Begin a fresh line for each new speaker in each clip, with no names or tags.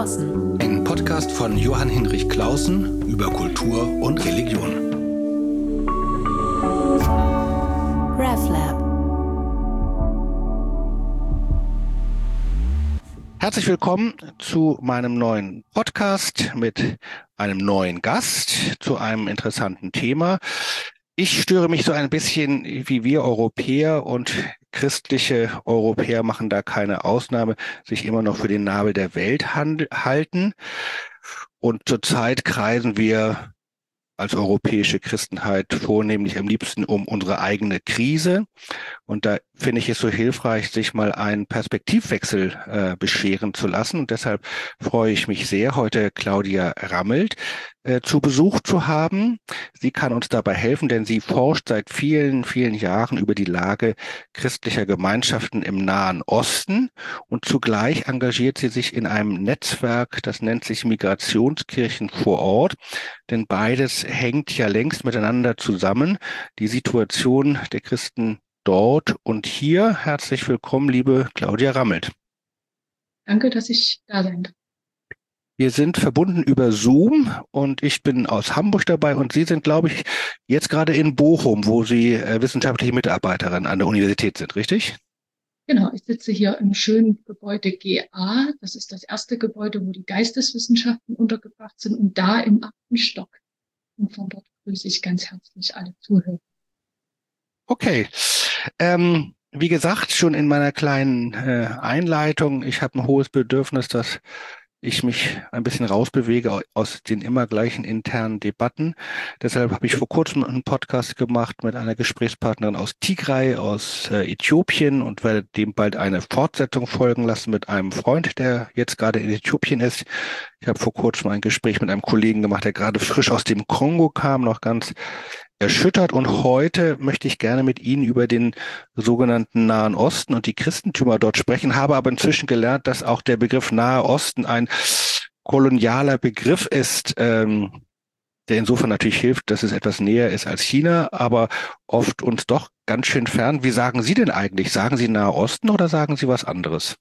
Clausen.
Ein Podcast von Johann Hinrich Clausen über Kultur und Religion.
RevLab.
Herzlich willkommen zu meinem neuen Podcast mit einem neuen Gast zu einem interessanten Thema. Ich störe mich so ein bisschen, wie wir Europäer und christliche Europäer machen da keine Ausnahme, sich immer noch für den Nabel der Welt halten. Und zurzeit kreisen wir als europäische Christenheit vornehmlich am liebsten um unsere eigene Krise. Und da finde ich es so hilfreich, sich mal einen Perspektivwechsel bescheren zu lassen. Und deshalb freue ich mich sehr, heute Claudia Rammelt zu Besuch zu haben. Sie kann uns dabei helfen, denn sie forscht seit vielen, vielen Jahren über die Lage christlicher Gemeinschaften im Nahen Osten. Und zugleich engagiert sie sich in einem Netzwerk, das nennt sich Migrationskirchen vor Ort. Denn beides hängt ja längst miteinander zusammen. Die Situation der Christen dort und hier. Herzlich willkommen, liebe Claudia Rammelt.
Danke, dass ich da sein darf.
Wir sind verbunden über Zoom und ich bin aus Hamburg dabei und Sie sind, glaube ich, jetzt gerade in Bochum, wo Sie wissenschaftliche Mitarbeiterin an der Universität sind, richtig?
Genau, ich sitze hier im schönen Gebäude GA. Das ist das erste Gebäude, wo die Geisteswissenschaften untergebracht sind und da im 8. Stock. Und von dort grüße ich ganz herzlich alle Zuhörer.
Okay. Wie gesagt, schon in meiner kleinen Einleitung, ich habe ein hohes Bedürfnis, dass ich mich ein bisschen rausbewege aus den immer gleichen internen Debatten. Deshalb habe ich vor kurzem einen Podcast gemacht mit einer Gesprächspartnerin aus Tigray, aus Äthiopien und werde dem bald eine Fortsetzung folgen lassen mit einem Freund, der jetzt gerade in Äthiopien ist. Ich habe vor kurzem ein Gespräch mit einem Kollegen gemacht, der gerade frisch aus dem Kongo kam, noch ganz erschüttert. Und heute möchte ich gerne mit Ihnen über den sogenannten Nahen Osten und die Christentümer dort sprechen, habe aber inzwischen gelernt, dass auch der Begriff Nahe Osten ein kolonialer Begriff ist, der insofern natürlich hilft, dass es etwas näher ist als China, aber oft uns doch ganz schön fern. Wie sagen Sie denn eigentlich? Sagen Sie Nahe Osten oder sagen Sie was anderes?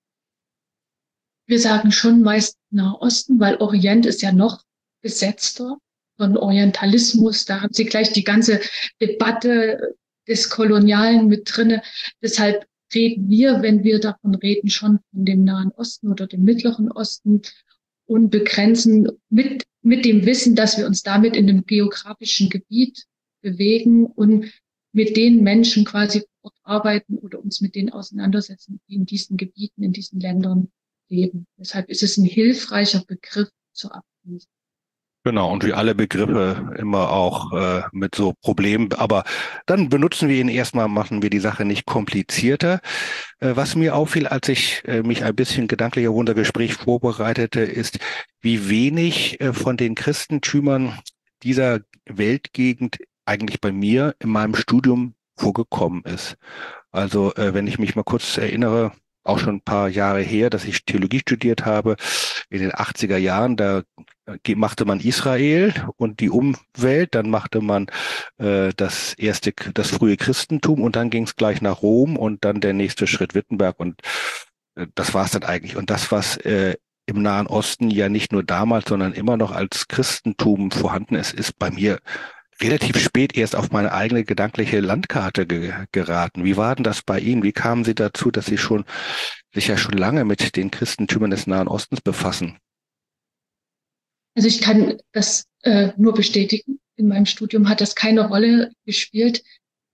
Wir sagen schon meist Nahe Osten, weil Orient ist ja noch besetzter von Orientalismus. Da haben Sie gleich die ganze Debatte des Kolonialen mit drinne. Deshalb reden wir, wenn wir davon reden, schon von dem Nahen Osten oder dem Mittleren Osten und begrenzen mit dem Wissen, dass wir uns damit in einem geografischen Gebiet bewegen und mit den Menschen quasi vor Ort arbeiten oder uns mit denen auseinandersetzen, die in diesen Gebieten, in diesen Ländern leben. Deshalb ist es ein hilfreicher Begriff zur Abgrenzung.
Genau, und wie alle Begriffe immer auch mit so Problemen, aber dann benutzen wir ihn erstmal, machen wir die Sache nicht komplizierter. Was mir auffiel, als ich mich ein bisschen gedanklich auf unser Gespräch vorbereitete, ist, wie wenig von den Christentümern dieser Weltgegend eigentlich bei mir in meinem Studium vorgekommen ist. Also wenn ich mich mal kurz erinnere, auch schon ein paar Jahre her, dass ich Theologie studiert habe, in den 80er Jahren, da machte man Israel und die Umwelt, dann machte man das frühe Christentum und dann ging es gleich nach Rom und dann der nächste Schritt Wittenberg und das war es dann eigentlich. Und das, was im Nahen Osten ja nicht nur damals, sondern immer noch als Christentum vorhanden ist, ist bei mir relativ spät erst auf meine eigene gedankliche Landkarte geraten. Wie war denn das bei Ihnen? Wie kamen Sie dazu, dass Sie sich ja schon lange mit den Christentümern des Nahen Ostens befassen?
Also ich kann das nur bestätigen. In meinem Studium hat das keine Rolle gespielt.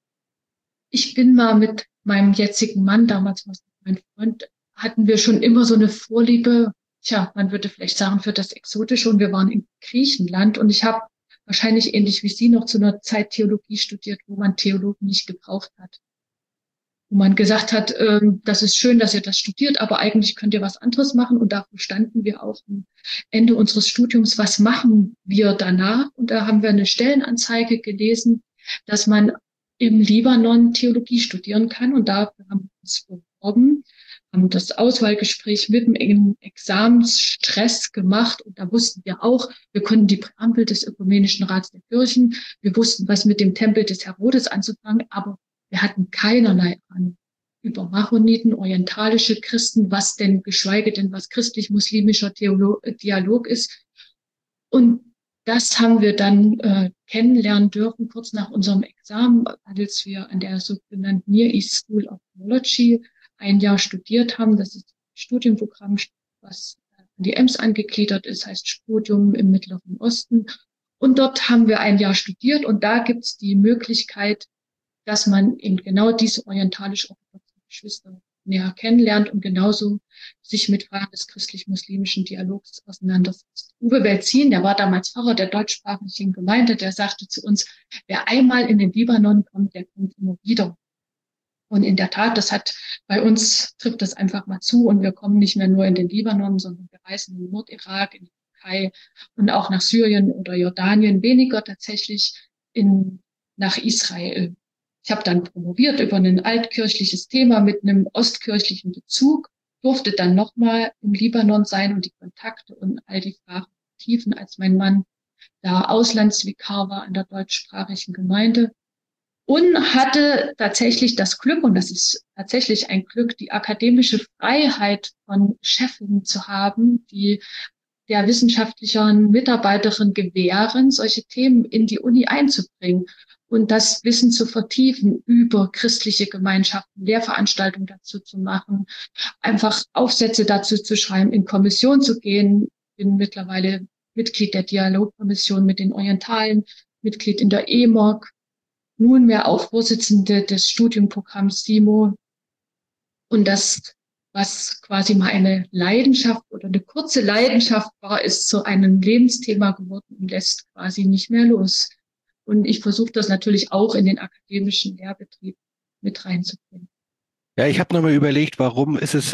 Ich bin mal mit meinem jetzigen Mann, damals war es mein Freund, hatten wir schon immer so eine Vorliebe, man würde vielleicht sagen, für das Exotische. Und wir waren in Griechenland und ich habe wahrscheinlich ähnlich wie Sie noch zu einer Zeit Theologie studiert, wo man Theologen nicht gebraucht hat. Wo man gesagt hat, das ist schön, dass ihr das studiert, aber eigentlich könnt ihr was anderes machen. Und dafür standen wir auch am Ende unseres Studiums, was machen wir danach? Und da haben wir eine Stellenanzeige gelesen, dass man im Libanon Theologie studieren kann. Und dafür haben wir uns beworben, haben das Auswahlgespräch mit dem Examensstress gemacht. Und da wussten wir auch, wir konnten die Präambel des Ökumenischen Rats der Kirchen, wir wussten, was mit dem Tempel des Herodes anzufangen, aber wir hatten keinerlei Ahnung über Maroniten, orientalische Christen, was denn, geschweige denn, was christlich-muslimischer Dialog ist. Und das haben wir dann kennenlernen dürfen, kurz nach unserem Examen, als wir an der sogenannten Near East School of Theology ein Jahr studiert haben. Das ist ein Studienprogramm, was an die EMS angegliedert ist, heißt Studium im Mittleren Osten. Und dort haben wir ein Jahr studiert und da gibt es die Möglichkeit, dass man eben genau diese orientalisch-orthodoxen Geschwister näher kennenlernt und genauso sich mit Fragen des christlich-muslimischen Dialogs auseinandersetzt. Uwe Welzin, der war damals Pfarrer der deutschsprachigen Gemeinde, der sagte zu uns, wer einmal in den Libanon kommt, der kommt immer wieder. Und in der Tat, bei uns trifft das einfach mal zu und wir kommen nicht mehr nur in den Libanon, sondern wir reisen in den Nordirak, in die Türkei und auch nach Syrien oder Jordanien, weniger tatsächlich nach Israel. Ich habe dann promoviert über ein altkirchliches Thema mit einem ostkirchlichen Bezug, durfte dann nochmal im Libanon sein und die Kontakte und all die Fragen tiefen, als mein Mann da Auslandsvikar war an der deutschsprachigen Gemeinde. Und hatte tatsächlich das Glück, und das ist tatsächlich ein Glück, die akademische Freiheit von Chefin zu haben, die der wissenschaftlichen Mitarbeiterin gewähren, solche Themen in die Uni einzubringen und das Wissen zu vertiefen über christliche Gemeinschaften, Lehrveranstaltungen dazu zu machen, einfach Aufsätze dazu zu schreiben, in Kommission zu gehen. Bin mittlerweile Mitglied der Dialogkommission mit den Orientalen, Mitglied in der EMOG, nunmehr auch Vorsitzende des Studienprogramms SIMO. Und das, was quasi mal eine Leidenschaft oder eine kurze Leidenschaft war, ist zu einem Lebensthema geworden und lässt quasi nicht mehr los. Und ich versuche das natürlich auch in den akademischen Lehrbetrieb mit reinzubringen.
Ja, ich habe nochmal überlegt, warum ist es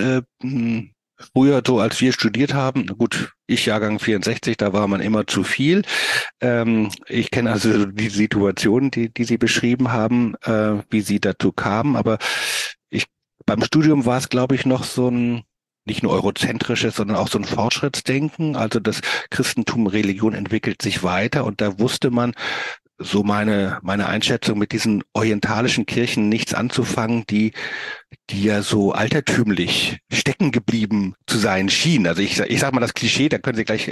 früher so, als wir studiert haben, gut, ich Jahrgang 64, da war man immer zu viel. Ich kenne also die Situation, die Sie beschrieben haben, wie Sie dazu kamen, aber beim Studium war es, glaube ich, noch so ein nicht nur eurozentrisches, sondern auch so ein Fortschrittsdenken. Also das Christentum, Religion entwickelt sich weiter und da wusste man, so meine Einschätzung, mit diesen orientalischen Kirchen nichts anzufangen, die ja so altertümlich stecken geblieben zu sein schienen. Also ich sag mal das Klischee, da können Sie gleich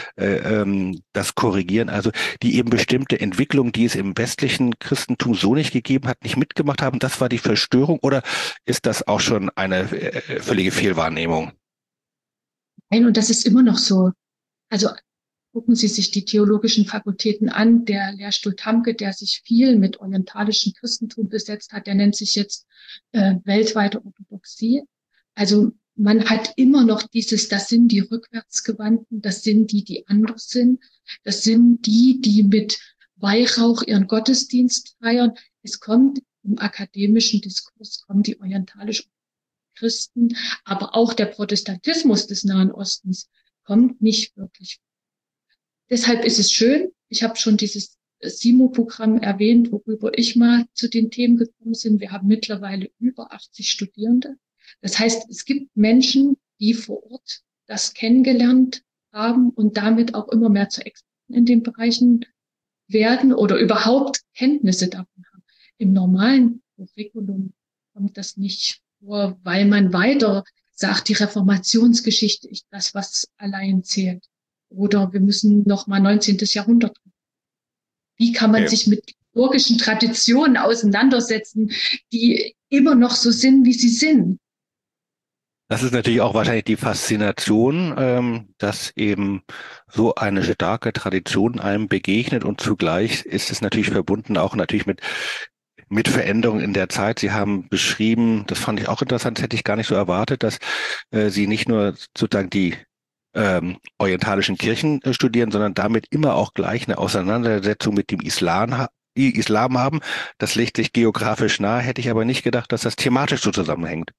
das korrigieren. Also die eben bestimmte Entwicklung, die es im westlichen Christentum so nicht gegeben hat, nicht mitgemacht haben. Das war die Verstörung, oder ist das auch schon eine völlige Fehlwahrnehmung?
Nein, und das ist immer noch so. Also gucken Sie sich die theologischen Fakultäten an. Der Lehrstuhl Tamke, der sich viel mit orientalischem Christentum besetzt hat, der nennt sich jetzt weltweite Orthodoxie. Also man hat immer noch das sind die Rückwärtsgewandten, das sind die anders sind, das sind die mit Weihrauch ihren Gottesdienst feiern. Es kommt im akademischen Diskurs, kommen die orientalischen Christen, aber auch der Protestantismus des Nahen Ostens kommt nicht wirklich. Deshalb ist es schön, ich habe schon dieses SIMO-Programm erwähnt, worüber ich mal zu den Themen gekommen bin. Wir haben mittlerweile über 80 Studierende. Das heißt, es gibt Menschen, die vor Ort das kennengelernt haben und damit auch immer mehr zu Experten in den Bereichen werden oder überhaupt Kenntnisse davon haben. Im normalen Curriculum kommt das nicht vor, weil man weiter sagt, die Reformationsgeschichte ist das, was allein zählt. Oder wir müssen noch mal 19. Jahrhundert. Wie kann man sich mit liturgischen Traditionen auseinandersetzen, die immer noch so sind, wie sie sind?
Das ist natürlich auch wahrscheinlich die Faszination, dass eben so eine starke Tradition einem begegnet, und zugleich ist es natürlich verbunden auch natürlich mit Veränderungen in der Zeit. Sie haben beschrieben, das fand ich auch interessant, das hätte ich gar nicht so erwartet, dass Sie nicht nur sozusagen die orientalischen Kirchen studieren, sondern damit immer auch gleich eine Auseinandersetzung mit dem Islam haben. Das legt sich geografisch nahe, hätte ich aber nicht gedacht, dass das thematisch so zusammenhängt.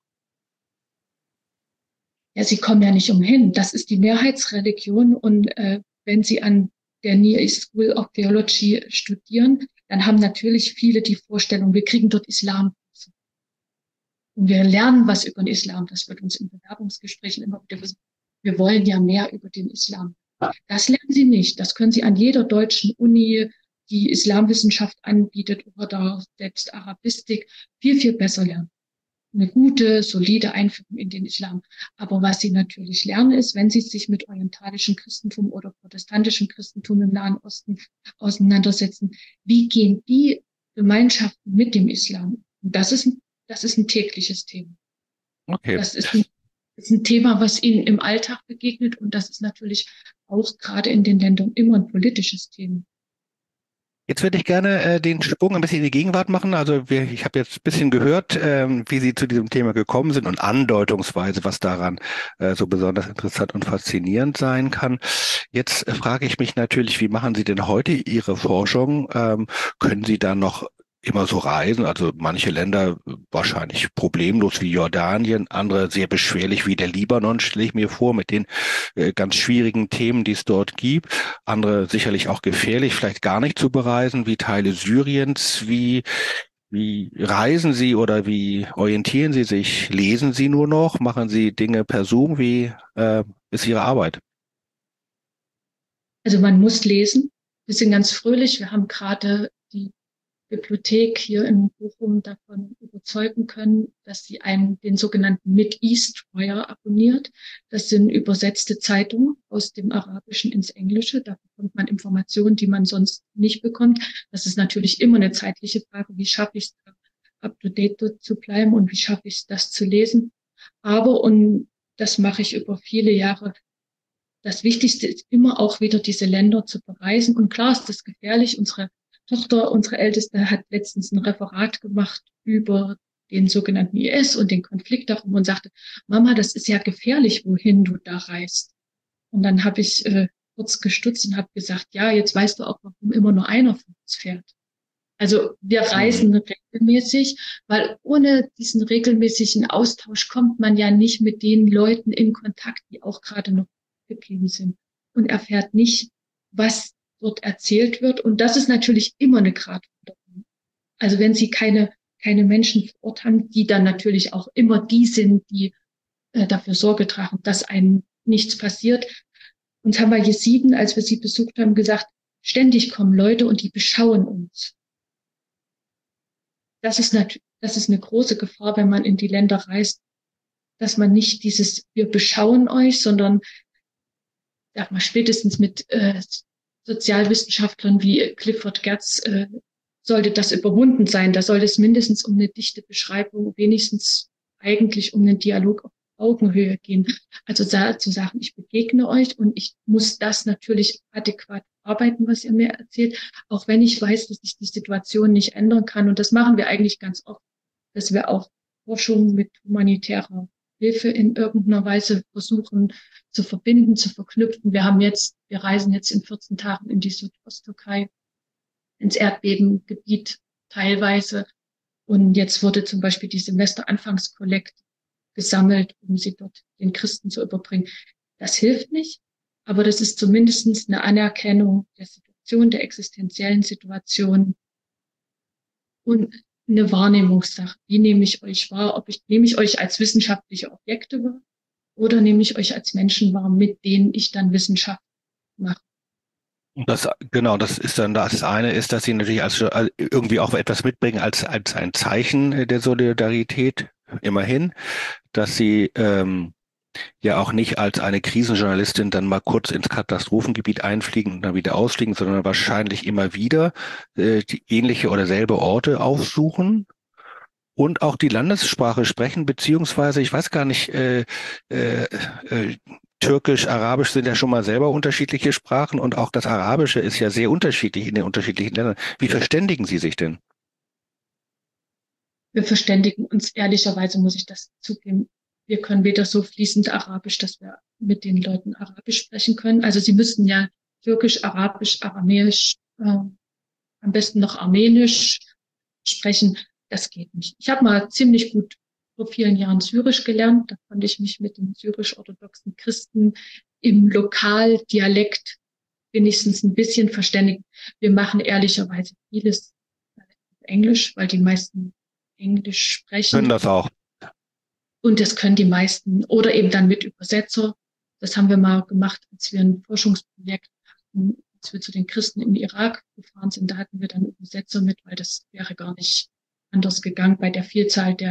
Ja, Sie kommen ja nicht umhin. Das ist die Mehrheitsreligion. Und wenn Sie an der Near East School of Theology studieren, dann haben natürlich viele die Vorstellung, wir kriegen dort Islam. Und wir lernen was über den Islam. Das wird uns in Bewerbungsgesprächen immer wieder gesagt. Wir wollen ja mehr über den Islam. Das lernen Sie nicht. Das können Sie an jeder deutschen Uni, die Islamwissenschaft anbietet oder selbst Arabistik, viel, viel besser lernen. eine gute, solide Einführung in den Islam. Aber was sie natürlich lernen ist, wenn sie sich mit orientalischem Christentum oder protestantischem Christentum im Nahen Osten auseinandersetzen, wie gehen die Gemeinschaften mit dem Islam? Und das ist ein tägliches Thema.
Okay.
Das ist ein Thema, was ihnen im Alltag begegnet. Und das ist natürlich auch gerade in den Ländern immer ein politisches Thema.
Jetzt würde ich gerne den Sprung ein bisschen in die Gegenwart machen. Also ich habe jetzt ein bisschen gehört, wie Sie zu diesem Thema gekommen sind und andeutungsweise, was daran so besonders interessant und faszinierend sein kann. Jetzt frage ich mich natürlich, wie machen Sie denn heute Ihre Forschung? Können Sie da noch immer so reisen? Also manche Länder wahrscheinlich problemlos wie Jordanien, andere sehr beschwerlich wie der Libanon, stelle ich mir vor, mit den ganz schwierigen Themen, die es dort gibt. Andere sicherlich auch gefährlich, vielleicht gar nicht zu bereisen, wie Teile Syriens. Wie reisen Sie oder wie orientieren Sie sich? Lesen Sie nur noch? Machen Sie Dinge per Zoom? Wie ist Ihre Arbeit?
Also man muss lesen. Wir sind ganz fröhlich. Wir haben gerade die Bibliothek hier in Bochum davon überzeugen können, dass sie den sogenannten Mid-East Wire abonniert. Das sind übersetzte Zeitungen aus dem Arabischen ins Englische. Da bekommt man Informationen, die man sonst nicht bekommt. Das ist natürlich immer eine zeitliche Frage. Wie schaffe ich es, up-to-date zu bleiben und wie schaffe ich es, das zu lesen? Aber, und das mache ich über viele Jahre, das Wichtigste ist immer auch wieder diese Länder zu bereisen. Und klar ist das gefährlich. Unsere Tochter, unsere Älteste, hat letztens ein Referat gemacht über den sogenannten IS und den Konflikt darum und sagte, Mama, das ist ja gefährlich, wohin du da reist. Und dann habe ich kurz gestutzt und habe gesagt, ja, jetzt weißt du auch, warum immer nur einer von uns fährt. Also wir reisen regelmäßig, weil ohne diesen regelmäßigen Austausch kommt man ja nicht mit den Leuten in Kontakt, die auch gerade noch geblieben sind und erfährt nicht, was dort erzählt wird. Und das ist natürlich immer eine Gratwanderung. Also wenn Sie keine Menschen vor Ort haben, die dann natürlich auch immer die sind, die dafür Sorge tragen, dass einem nichts passiert. Uns haben wir Jesiden, als wir sie besucht haben, gesagt, ständig kommen Leute und die beschauen uns. Das ist eine große Gefahr, wenn man in die Länder reist, dass man nicht wir beschauen euch, sondern sag mal, spätestens mit Sozialwissenschaftlern wie Clifford Geertz sollte das überwunden sein. Da sollte es mindestens um eine dichte Beschreibung, wenigstens eigentlich um einen Dialog auf Augenhöhe gehen. Also zu sagen, ich begegne euch und ich muss das natürlich adäquat arbeiten, was ihr mir erzählt, auch wenn ich weiß, dass ich die Situation nicht ändern kann. Und das machen wir eigentlich ganz oft, dass wir auch Forschung mit humanitärer Hilfe in irgendeiner Weise versuchen zu verbinden, zu verknüpfen. Wir reisen jetzt in 14 Tagen in die Südosttürkei, ins Erdbebengebiet teilweise. Und jetzt wurde zum Beispiel die Semesteranfangskollekte gesammelt, um sie dort den Christen zu überbringen. Das hilft nicht, aber das ist zumindest eine Anerkennung der Situation, der existenziellen Situation und eine Wahrnehmungssache. Wie nehme ich euch wahr? Nehme ich euch als wissenschaftliche Objekte wahr oder nehme ich euch als Menschen wahr, mit denen ich dann Wissenschaft mache?
Genau, das ist dann das eine ist, dass Sie natürlich irgendwie auch etwas mitbringen als ein Zeichen der Solidarität, immerhin, dass Sie ja auch nicht als eine Krisenjournalistin dann mal kurz ins Katastrophengebiet einfliegen und dann wieder ausfliegen, sondern wahrscheinlich immer wieder die ähnliche oder selbe Orte aufsuchen und auch die Landessprache sprechen, beziehungsweise ich weiß gar nicht, Türkisch, Arabisch sind ja schon mal selber unterschiedliche Sprachen und auch das Arabische ist ja sehr unterschiedlich in den unterschiedlichen Ländern. Wie verständigen Sie sich denn?
Wir verständigen uns ehrlicherweise, muss ich das zugeben. Wir können weder so fließend Arabisch, dass wir mit den Leuten Arabisch sprechen können. Also sie müssten ja Türkisch, Arabisch, Aramäisch, am besten noch Armenisch sprechen. Das geht nicht. Ich habe mal ziemlich gut vor vielen Jahren Syrisch gelernt. Da konnte ich mich mit den syrisch-orthodoxen Christen im Lokaldialekt wenigstens ein bisschen verständigen. Wir machen ehrlicherweise vieles Englisch, weil die meisten Englisch sprechen.
Können das auch.
Und das können die meisten. Oder eben dann mit Übersetzer. Das haben wir mal gemacht, als wir ein Forschungsprojekt hatten, als wir zu den Christen im Irak gefahren sind. Da hatten wir dann Übersetzer mit, weil das wäre gar nicht anders gegangen bei der Vielzahl der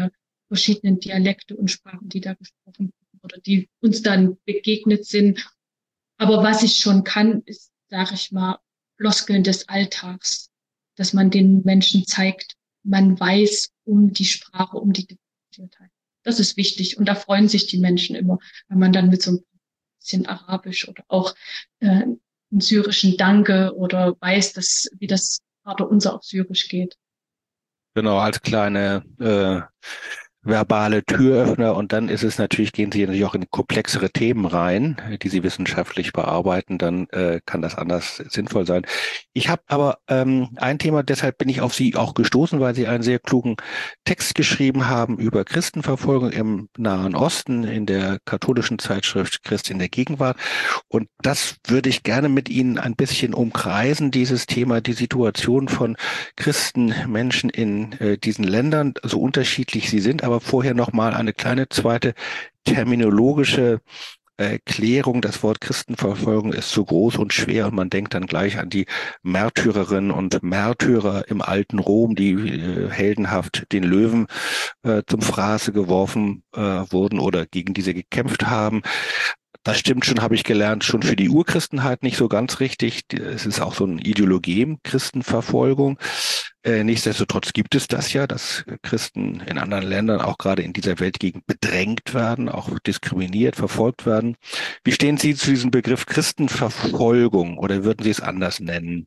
verschiedenen Dialekte und Sprachen, die da gesprochen wurden oder die uns dann begegnet sind. Aber was ich schon kann, ist, sage ich mal, Floskeln des Alltags, dass man den Menschen zeigt, man weiß um die Sprache, um die Differenziertheit. Das ist wichtig und da freuen sich die Menschen immer, wenn man dann mit so ein bisschen Arabisch oder auch einen syrischen Danke oder weiß, wie das Vaterunser auf Syrisch geht.
Genau, als kleine verbale Türöffner und dann ist es natürlich, gehen Sie natürlich auch in komplexere Themen rein, die Sie wissenschaftlich bearbeiten, dann kann das anders sinnvoll sein. Ich habe aber ein Thema, deshalb bin ich auf Sie auch gestoßen, weil Sie einen sehr klugen Text geschrieben haben über Christenverfolgung im Nahen Osten in der katholischen Zeitschrift Christ in der Gegenwart. Und das würde ich gerne mit Ihnen ein bisschen umkreisen, dieses Thema, die Situation von Christenmenschen in diesen Ländern, so unterschiedlich sie sind, aber vorher nochmal eine kleine zweite terminologische Klärung. Das Wort Christenverfolgung ist so groß und schwer und man denkt dann gleich an die Märtyrerinnen und Märtyrer im alten Rom, die heldenhaft den Löwen zum Fraße geworfen wurden oder gegen diese gekämpft haben. Das stimmt schon, habe ich gelernt, schon für die Urchristenheit nicht so ganz richtig. Es ist auch so ein Ideologem, Christenverfolgung. Nichtsdestotrotz gibt es das ja, dass Christen in anderen Ländern, auch gerade in dieser Weltgegend, bedrängt werden, auch diskriminiert, verfolgt werden. Wie stehen Sie zu diesem Begriff Christenverfolgung oder würden Sie es anders nennen?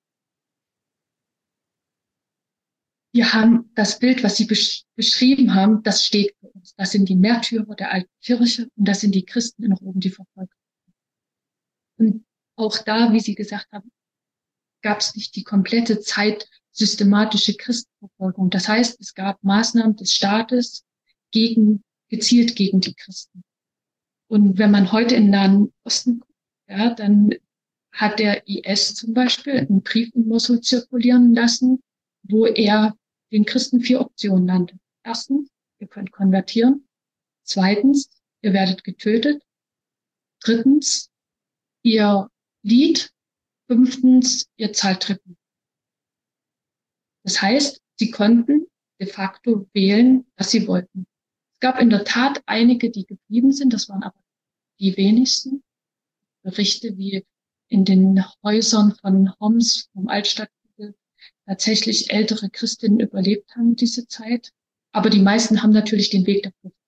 Wir haben das Bild, was Sie beschrieben haben, das steht für uns. Das sind die Märtyrer der alten Kirche und das sind die Christen in Rom, die verfolgt werden. Und auch da, wie Sie gesagt haben, gab es nicht die komplette Zeit systematische Christenverfolgung. Das heißt, es gab Maßnahmen des Staates gezielt gegen die Christen. Und wenn man heute in den Nahen Osten guckt, ja, dann hat der IS zum Beispiel einen Brief in Mosul zirkulieren lassen, wo er den Christen 4 Optionen nannte. Erstens, ihr könnt konvertieren. Zweitens, ihr werdet getötet. Drittens, ihr flieht. 5. ihr zahlt Tribut. Das heißt, sie konnten de facto wählen, was sie wollten. Es gab in der Tat einige, die geblieben sind, das waren aber die wenigsten. Berichte, wie in den Häusern von Homs, vom Altstadtviertel, tatsächlich ältere Christinnen überlebt haben diese Zeit. Aber die meisten haben natürlich den Weg der Flucht.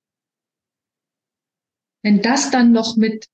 Wenn das dann noch mit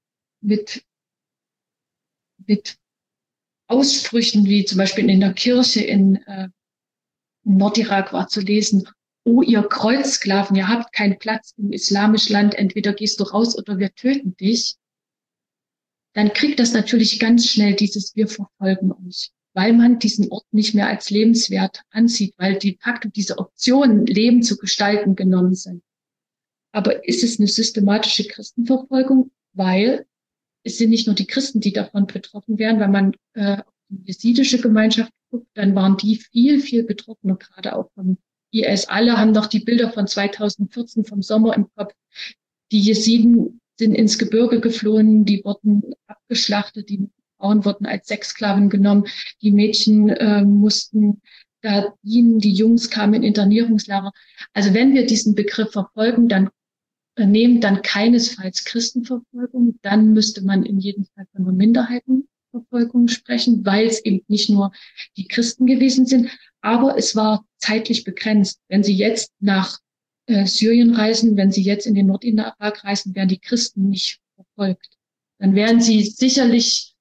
Aussprüchen, wie zum Beispiel in der Kirche in Nordirak war zu lesen, oh, ihr Kreuzsklaven, ihr habt keinen Platz im islamischen Land, entweder gehst du raus oder wir töten dich, dann kriegt das natürlich ganz schnell dieses Wir verfolgen euch, weil man diesen Ort nicht mehr als lebenswert ansieht, weil de facto diese Optionen, Leben zu gestalten, genommen sind. Aber ist es eine systematische Christenverfolgung? Weil es sind nicht nur die Christen, die davon betroffen werden, wenn man auf die jesidische Gemeinschaft guckt, dann waren die viel betroffener, gerade auch vom IS. Alle haben noch die Bilder von 2014 vom Sommer im Kopf. Die Jesiden sind ins Gebirge geflohen, die wurden abgeschlachtet, die Frauen wurden als Sexsklaven genommen, die Mädchen mussten da dienen, die Jungs kamen in Internierungslager. Also wenn wir diesen Begriff verfolgen, dann keinesfalls Christenverfolgung, dann müsste man in jedem Fall von einer Minderheitenverfolgung sprechen, weil es eben nicht nur die Christen gewesen sind, aber es war zeitlich begrenzt. Wenn Sie jetzt nach Syrien reisen, wenn Sie jetzt in den Nordirak reisen, werden die Christen nicht verfolgt. Dann werden sie sicherlich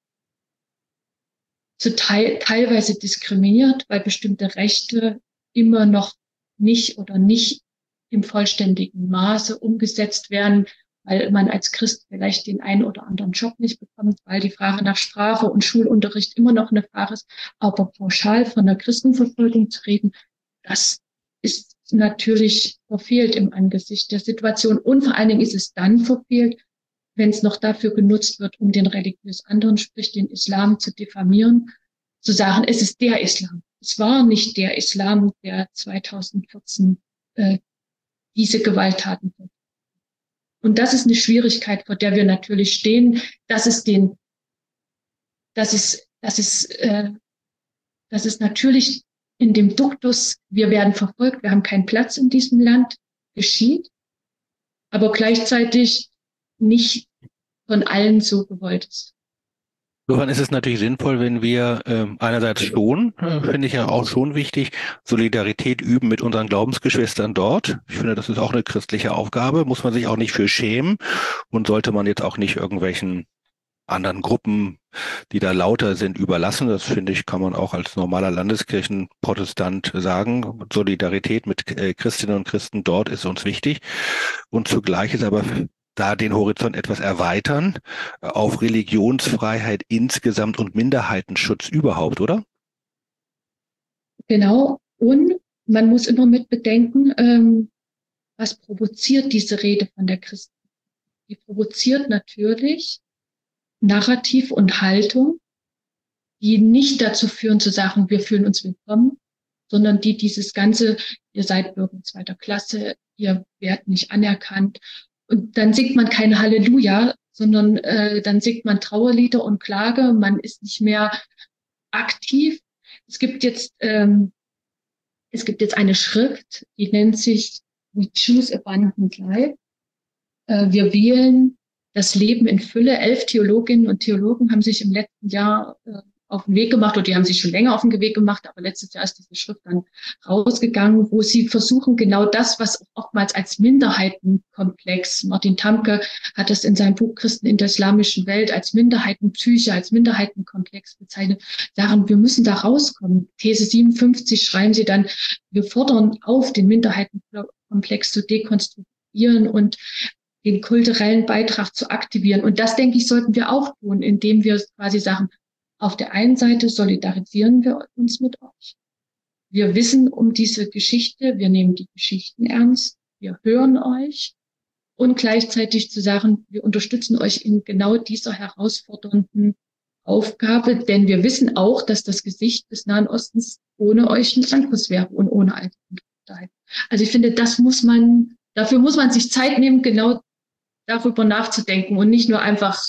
teilweise diskriminiert, weil bestimmte Rechte immer noch nicht im vollständigen Maße umgesetzt werden, weil man als Christ vielleicht den einen oder anderen Job nicht bekommt, weil die Frage nach Sprache und Schulunterricht immer noch eine Frage ist. Aber pauschal von der Christenverfolgung zu reden, das ist natürlich verfehlt im Angesicht der Situation. Und vor allen Dingen ist es dann verfehlt, wenn es noch dafür genutzt wird, um den religiös anderen, sprich den Islam, zu diffamieren, zu sagen, es ist der Islam. Es war nicht der Islam, der 2014 diese Gewalttaten wird. Und das ist eine Schwierigkeit, vor der wir natürlich stehen. Das ist natürlich in dem Duktus, wir werden verfolgt, wir haben keinen Platz in diesem Land, geschieht, aber gleichzeitig nicht von allen so gewollt ist.
Insofern ist es natürlich sinnvoll, wenn wir einerseits schon, finde ich ja auch schon wichtig, Solidarität üben mit unseren Glaubensgeschwistern dort. Ich finde, das ist auch eine christliche Aufgabe, muss man sich auch nicht für schämen und sollte man jetzt auch nicht irgendwelchen anderen Gruppen, die da lauter sind, überlassen. Das finde ich, kann man auch als normaler Landeskirchenprotestant sagen. Solidarität mit Christinnen und Christen dort ist uns wichtig. Und zugleich ist aber da den Horizont etwas erweitern auf Religionsfreiheit insgesamt und Minderheitenschutz überhaupt, oder?
Genau. Und man muss immer mit bedenken, was provoziert diese Rede von der Christen? Die provoziert natürlich Narrativ und Haltung, die nicht dazu führen zu sagen, wir fühlen uns willkommen, sondern die dieses ganze, ihr seid Bürger zweiter Klasse, ihr werdet nicht anerkannt. Und dann singt man kein Halleluja, sondern dann singt man Trauerlieder und Klage. Man ist nicht mehr aktiv. Es gibt jetzt eine Schrift, die nennt sich We Choose Abundant Life. Wir wählen das Leben in Fülle. 11 Theologinnen und Theologen haben sich im letzten Jahr auf den Weg gemacht, oder die haben sich schon länger auf den Weg gemacht, aber letztes Jahr ist diese Schrift dann rausgegangen, wo sie versuchen, genau das, was oftmals als Minderheitenkomplex, Martin Tamke hat das in seinem Buch Christen in der islamischen Welt als Minderheitenpsyche, als Minderheitenkomplex bezeichnet, sagen, wir müssen da rauskommen. These 57 schreiben sie dann, wir fordern auf, den Minderheitenkomplex zu dekonstruieren und den kulturellen Beitrag zu aktivieren. Und das, denke ich, sollten wir auch tun, indem wir quasi sagen, auf der einen Seite solidarisieren wir uns mit euch. Wir wissen um diese Geschichte, wir nehmen die Geschichten ernst, wir hören euch und gleichzeitig zu sagen, wir unterstützen euch in genau dieser herausfordernden Aufgabe, denn wir wissen auch, dass das Gesicht des Nahen Ostens ohne euch ein anderes wäre und ohne Einzelheit. Also ich finde, dafür muss man sich Zeit nehmen, genau darüber nachzudenken und nicht nur einfach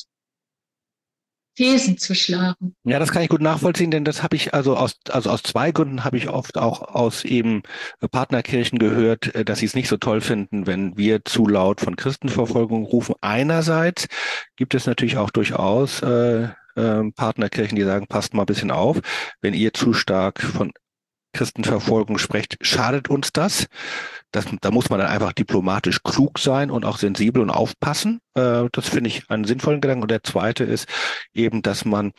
Thesen zu schlagen.
Ja, das kann ich gut nachvollziehen, denn das habe ich aus zwei Gründen habe ich oft auch aus eben Partnerkirchen gehört, dass sie es nicht so toll finden, wenn wir zu laut von Christenverfolgung rufen. Einerseits gibt es natürlich auch durchaus Partnerkirchen, die sagen, passt mal ein bisschen auf, wenn ihr zu stark von Christenverfolgung sprecht, schadet uns das. Da muss man dann einfach diplomatisch klug sein und auch sensibel und aufpassen. Das finde ich einen sinnvollen Gedanken. Und der zweite ist eben, dass man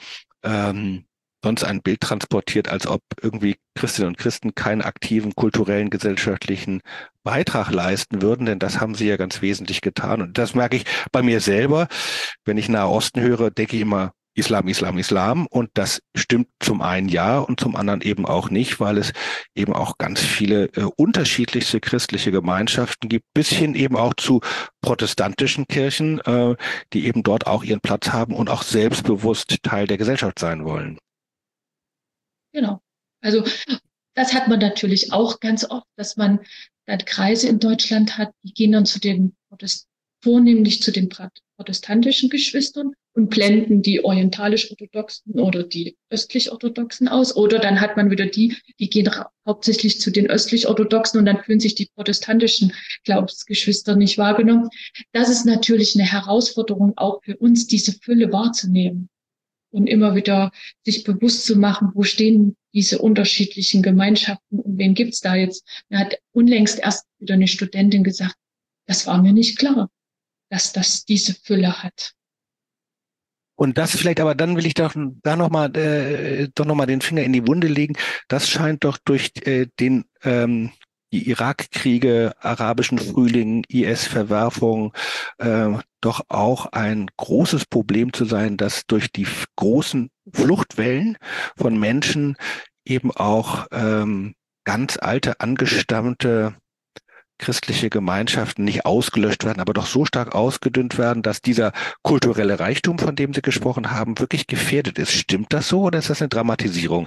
sonst ein Bild transportiert, als ob irgendwie Christinnen und Christen keinen aktiven kulturellen, gesellschaftlichen Beitrag leisten würden, denn das haben sie ja ganz wesentlich getan. Und das merke ich bei mir selber. Wenn ich Nahe Osten höre, denke ich immer, Islam, Islam, Islam. Und das stimmt zum einen ja und zum anderen eben auch nicht, weil es eben auch ganz viele unterschiedlichste christliche Gemeinschaften gibt, bis hin eben auch zu protestantischen Kirchen, die eben dort auch ihren Platz haben und auch selbstbewusst Teil der Gesellschaft sein wollen.
Genau. Also das hat man natürlich auch ganz oft, dass man dann Kreise in Deutschland hat, die gehen dann vornehmlich zu den protestantischen Geschwistern und blenden die orientalisch-orthodoxen oder die östlich-orthodoxen aus. Oder dann hat man wieder die gehen hauptsächlich zu den östlich-orthodoxen und dann fühlen sich die protestantischen Glaubensgeschwister nicht wahrgenommen. Das ist natürlich eine Herausforderung auch für uns, diese Fülle wahrzunehmen und immer wieder sich bewusst zu machen, wo stehen diese unterschiedlichen Gemeinschaften und wen gibt's da jetzt. Mir hat unlängst erst wieder eine Studentin gesagt, das war mir nicht klar, dass das diese Fülle hat.
Und das vielleicht, aber dann will ich doch noch mal den Finger in die Wunde legen. Das scheint doch durch die Irakkriege, arabischen Frühling, IS-Verwerfung doch auch ein großes Problem zu sein, dass durch die großen Fluchtwellen von Menschen eben auch ganz alte, angestammte christliche Gemeinschaften nicht ausgelöscht werden, aber doch so stark ausgedünnt werden, dass dieser kulturelle Reichtum, von dem Sie gesprochen haben, wirklich gefährdet ist. Stimmt das so oder ist das eine Dramatisierung?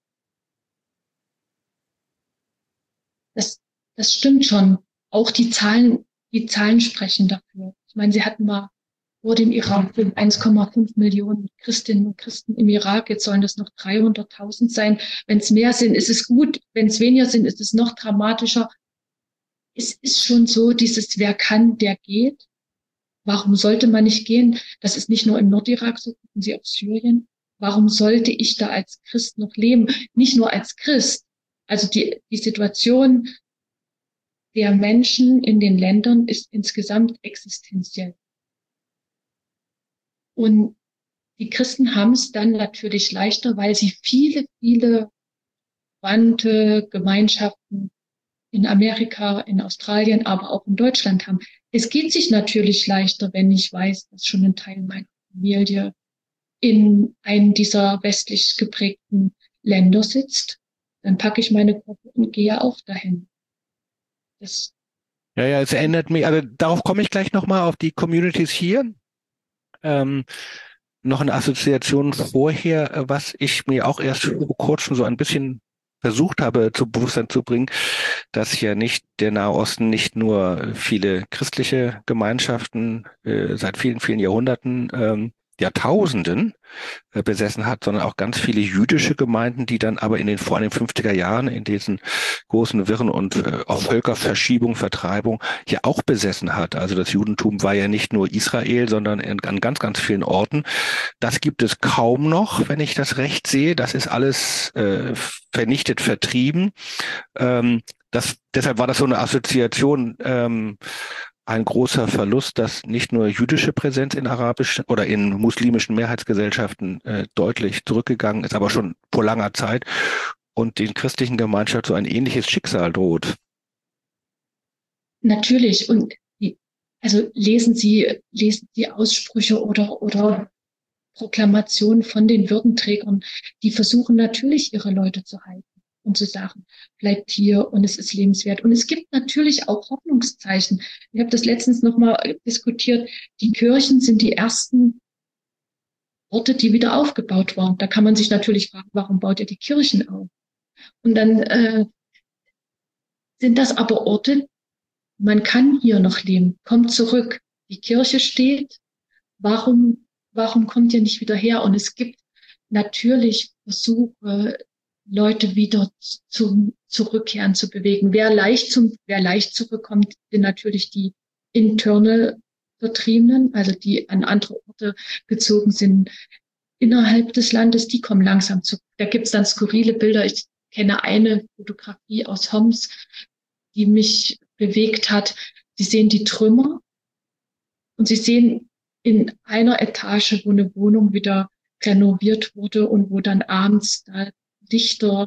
Das stimmt schon. Auch die Zahlen sprechen dafür. Ich meine, sie hatten mal vor dem Irak 1,5 Millionen Christinnen und Christen im Irak. Jetzt sollen das noch 300.000 sein. Wenn es mehr sind, ist es gut. Wenn es weniger sind, ist es noch dramatischer. es ist schon so, dieses wer kann, der geht. Warum sollte man nicht gehen? Das ist nicht nur im Nordirak so, gucken Sie auf Syrien. Warum sollte ich da als Christ noch leben? Nicht nur als Christ. Also die Situation der Menschen in den Ländern ist insgesamt existenziell. Und die Christen haben es dann natürlich leichter, weil sie viele, viele verwandte Gemeinschaften in Amerika, in Australien, aber auch in Deutschland haben. Es geht sich natürlich leichter, wenn ich weiß, dass schon ein Teil meiner Familie in einem dieser westlich geprägten Länder sitzt. Dann packe ich meine Koffer und gehe auch dahin. Das,
Ja, es erinnert mich, also darauf komme ich gleich nochmal auf die Communities hier. Ähm, Noch eine Assoziation vorher, was ich mir auch erst vor kurzem so ein bisschen versucht habe zu Bewusstsein zu bringen, dass ja nicht der Nahe Osten nicht nur viele christliche Gemeinschaften seit vielen, vielen Jahrhunderten, Jahrtausenden besessen hat, sondern auch ganz viele jüdische Gemeinden, die dann aber vor allem in den 50er Jahren in diesen großen Wirren und auch Völkerverschiebung, Vertreibung ja auch besessen hat. Also das Judentum war ja nicht nur Israel, sondern an ganz, ganz vielen Orten. Das gibt es kaum noch, wenn ich das recht sehe. Das ist alles vernichtet, vertrieben. Deshalb war das so eine Assoziation, ein großer Verlust, dass nicht nur jüdische Präsenz in arabischen oder in muslimischen Mehrheitsgesellschaften deutlich zurückgegangen ist, aber schon vor langer Zeit und den christlichen Gemeinschaften so ein ähnliches Schicksal droht.
natürlich. Und also lesen Sie Aussprüche oder Proklamationen von den Würdenträgern, die versuchen natürlich ihre Leute zu halten und zu sagen, bleibt hier und es ist lebenswert. Und es gibt natürlich auch Hoffnungszeichen. Ich habe das letztens nochmal diskutiert. Die Kirchen sind die ersten Orte, die wieder aufgebaut waren. Da kann man sich natürlich fragen, warum baut ihr die Kirchen auf? Und dann sind das aber Orte, man kann hier noch leben. Kommt zurück. Die Kirche steht. Warum kommt ihr nicht wieder her? Und es gibt natürlich Versuche, Leute wieder zum Zurückkehren zu bewegen. Wer leicht zurückkommt, sind natürlich die internal Vertriebenen, also die an andere Orte gezogen sind innerhalb des Landes, die kommen langsam zurück. Da gibt's dann skurrile Bilder. Ich kenne eine Fotografie aus Homs, die mich bewegt hat. Sie sehen die Trümmer und Sie sehen in einer Etage, wo eine Wohnung wieder renoviert wurde und wo dann abends da Lichter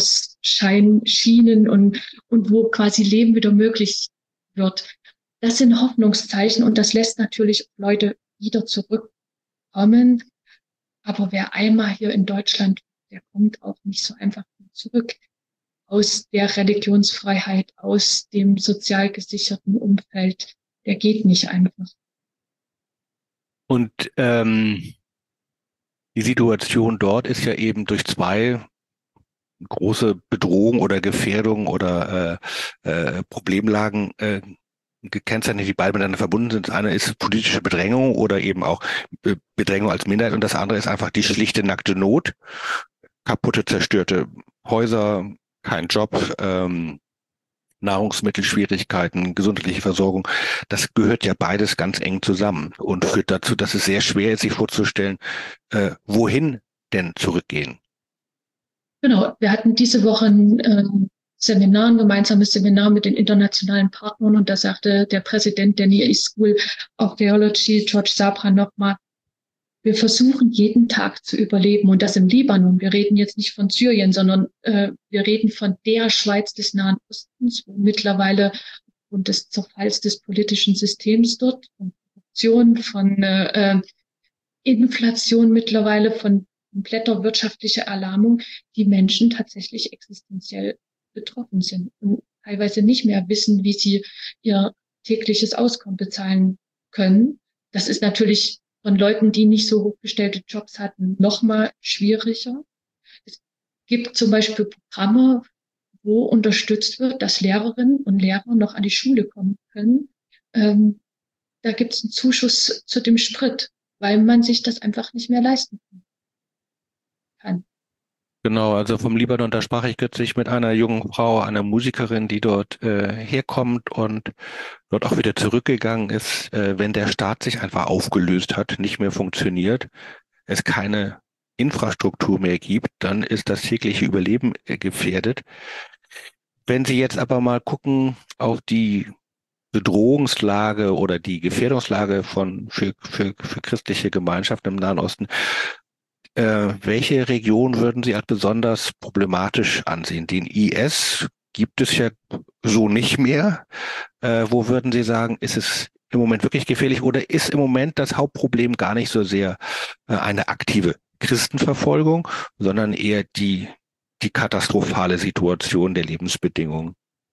schienen und wo quasi Leben wieder möglich wird. Das sind Hoffnungszeichen und das lässt natürlich Leute wieder zurückkommen. Aber wer einmal hier in Deutschland, der kommt auch nicht so einfach zurück aus der Religionsfreiheit, aus dem sozial gesicherten Umfeld. Der geht nicht einfach.
Und die Situation dort ist ja eben durch zwei große Bedrohungen oder Gefährdungen oder Problemlagen gekennzeichnet, die beide miteinander verbunden sind. Das eine ist politische Bedrängung oder eben auch Bedrängung als Minderheit und das andere ist einfach die schlichte nackte Not, kaputte, zerstörte Häuser, kein Job, Nahrungsmittelschwierigkeiten, gesundheitliche Versorgung. Das gehört ja beides ganz eng zusammen und führt dazu, dass es sehr schwer ist, sich vorzustellen, wohin denn zurückgehen.
Genau, wir hatten diese Woche ein gemeinsames Seminar mit den internationalen Partnern und da sagte der Präsident der Near East School of Theology, George Sabra, nochmal, wir versuchen jeden Tag zu überleben und das im Libanon. Wir reden jetzt nicht von Syrien, sondern wir reden von der Schweiz des Nahen Ostens, wo mittlerweile aufgrund des Zerfalls des politischen Systems dort, von Korruption, von Inflation mittlerweile, von kompletter wirtschaftlicher Erlahmung, die Menschen tatsächlich existenziell betroffen sind und teilweise nicht mehr wissen, wie sie ihr tägliches Auskommen bezahlen können. Das ist natürlich von Leuten, die nicht so hochgestellte Jobs hatten, noch mal schwieriger. Es gibt zum Beispiel Programme, wo unterstützt wird, dass Lehrerinnen und Lehrer noch an die Schule kommen können. Da gibt es einen Zuschuss zu dem Sprit, weil man sich das einfach nicht mehr leisten kann.
Genau, also vom Libanon, da sprach ich kürzlich mit einer jungen Frau, einer Musikerin, die dort herkommt und dort auch wieder zurückgegangen ist, wenn der Staat sich einfach aufgelöst hat, nicht mehr funktioniert, es keine Infrastruktur mehr gibt, dann ist das tägliche Überleben gefährdet. Wenn Sie jetzt aber mal gucken auf die Bedrohungslage oder die Gefährdungslage für christliche Gemeinschaften im Nahen Osten, welche Region würden Sie als besonders problematisch ansehen? Den IS gibt es ja so nicht mehr. Wo würden Sie sagen, ist es im Moment wirklich gefährlich oder ist im Moment das Hauptproblem gar nicht so sehr eine aktive Christenverfolgung, sondern eher die katastrophale Situation der Lebensbedingungen?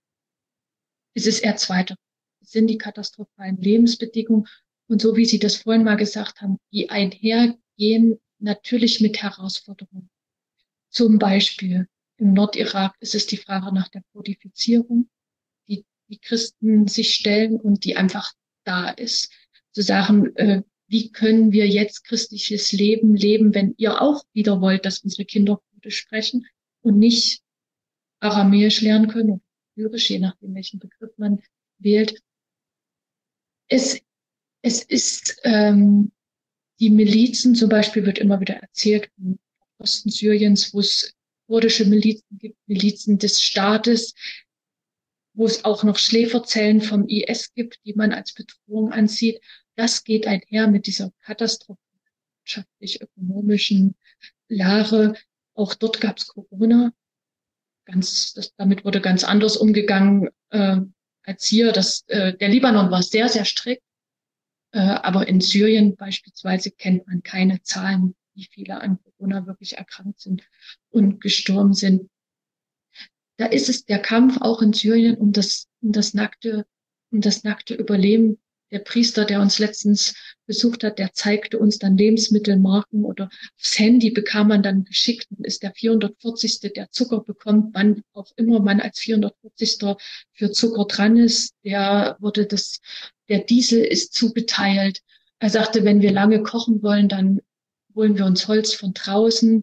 Es ist eher zweiter. Es sind die katastrophalen Lebensbedingungen. Und so wie Sie das vorhin mal gesagt haben, die einhergehen natürlich mit Herausforderungen. Zum Beispiel im Nordirak ist es die Frage nach der Kodifizierung, die Christen sich stellen und die einfach da ist. Zu sagen, wie können wir jetzt christliches Leben leben, wenn ihr auch wieder wollt, dass unsere Kinder Kurdisch sprechen und nicht Aramäisch lernen können oder Syrisch, je nachdem, welchen Begriff man wählt. Es ist, die Milizen zum Beispiel wird immer wieder erzählt, im Osten Syriens, wo es kurdische Milizen gibt, Milizen des Staates, wo es auch noch Schläferzellen vom IS gibt, die man als Bedrohung ansieht. Das geht einher mit dieser katastrophal-wirtschaftlich-ökonomischen Lage. Auch dort gab es Corona. Damit wurde ganz anders umgegangen als hier. Der Libanon war sehr, sehr strikt. Aber in Syrien beispielsweise kennt man keine Zahlen, wie viele an Corona wirklich erkrankt sind und gestorben sind. Da ist es der Kampf auch in Syrien um das nackte Überleben. Der Priester, der uns letztens besucht hat, der zeigte uns dann Lebensmittelmarken oder aufs Handy bekam man dann geschickt und ist der 440. der Zucker bekommt, wann auch immer man als 440. für Zucker dran ist, der Diesel ist zugeteilt. Er sagte, wenn wir lange kochen wollen, dann holen wir uns Holz von draußen.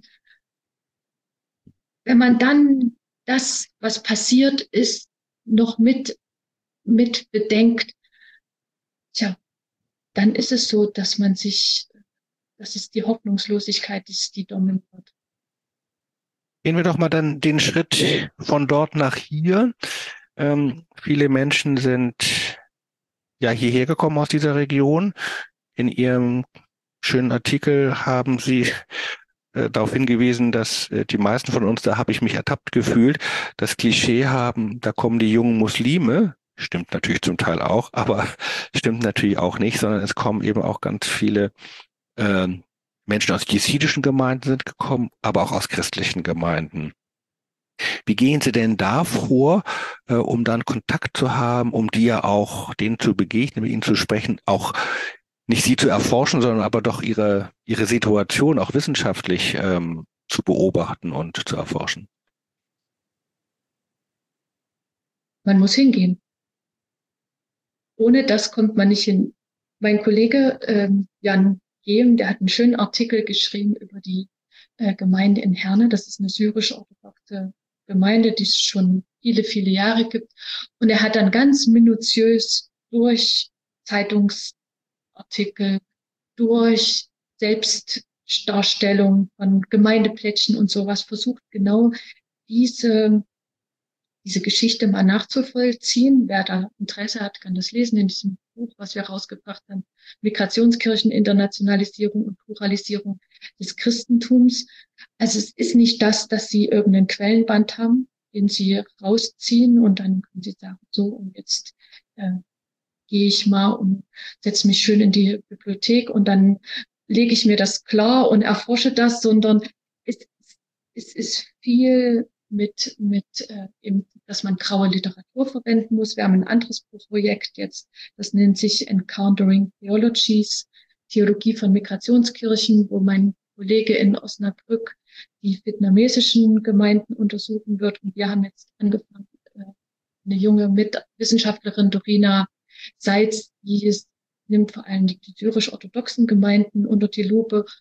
Wenn man dann das, was passiert ist, noch mit bedenkt, tja, dann ist es so, dass es die Hoffnungslosigkeit ist, die dominiert.
Gehen wir doch mal dann den Schritt von dort nach hier. Viele Menschen sind ja hierher gekommen aus dieser Region. In Ihrem schönen Artikel haben Sie darauf hingewiesen, dass die meisten von uns, da habe ich mich ertappt gefühlt, das Klischee haben, da kommen die jungen Muslime. Stimmt natürlich zum Teil auch, aber stimmt natürlich auch nicht, sondern es kommen eben auch ganz viele Menschen aus jesidischen Gemeinden sind gekommen, aber auch aus christlichen Gemeinden. Wie gehen Sie denn da vor, um dann Kontakt zu haben, um die ja auch denen zu begegnen, mit ihnen zu sprechen, auch nicht sie zu erforschen, sondern aber doch ihre Situation auch wissenschaftlich zu beobachten und zu erforschen?
Man muss hingehen. Ohne das kommt man nicht hin. Mein Kollege Jan Gehm, der hat einen schönen Artikel geschrieben über die Gemeinde in Herne. Das ist eine syrisch-orthodoxe Gemeinde, die es schon viele, viele Jahre gibt. Und er hat dann ganz minutiös durch Zeitungsartikel, durch Selbstdarstellung von Gemeindeplättchen und sowas versucht, genau diese Geschichte mal nachzuvollziehen. Wer da Interesse hat, kann das lesen in diesem Buch, was wir rausgebracht haben. Migrationskirchen, Internationalisierung und Pluralisierung des Christentums. Also es ist nicht das, dass Sie irgendeinen Quellenband haben, den Sie rausziehen und dann können Sie sagen, so und jetzt gehe ich mal und setze mich schön in die Bibliothek und dann lege ich mir das klar und erforsche das, sondern es ist viel mit dass man graue Literatur verwenden muss. Wir haben ein anderes Projekt jetzt, das nennt sich Encountering Theologies, Theologie von Migrationskirchen, wo mein Kollege in Osnabrück die vietnamesischen Gemeinden untersuchen wird. Und wir haben jetzt angefangen, eine junge Wissenschaftlerin, Dorina Seitz, die nimmt vor allem die syrisch-orthodoxen Gemeinden unter die Lupe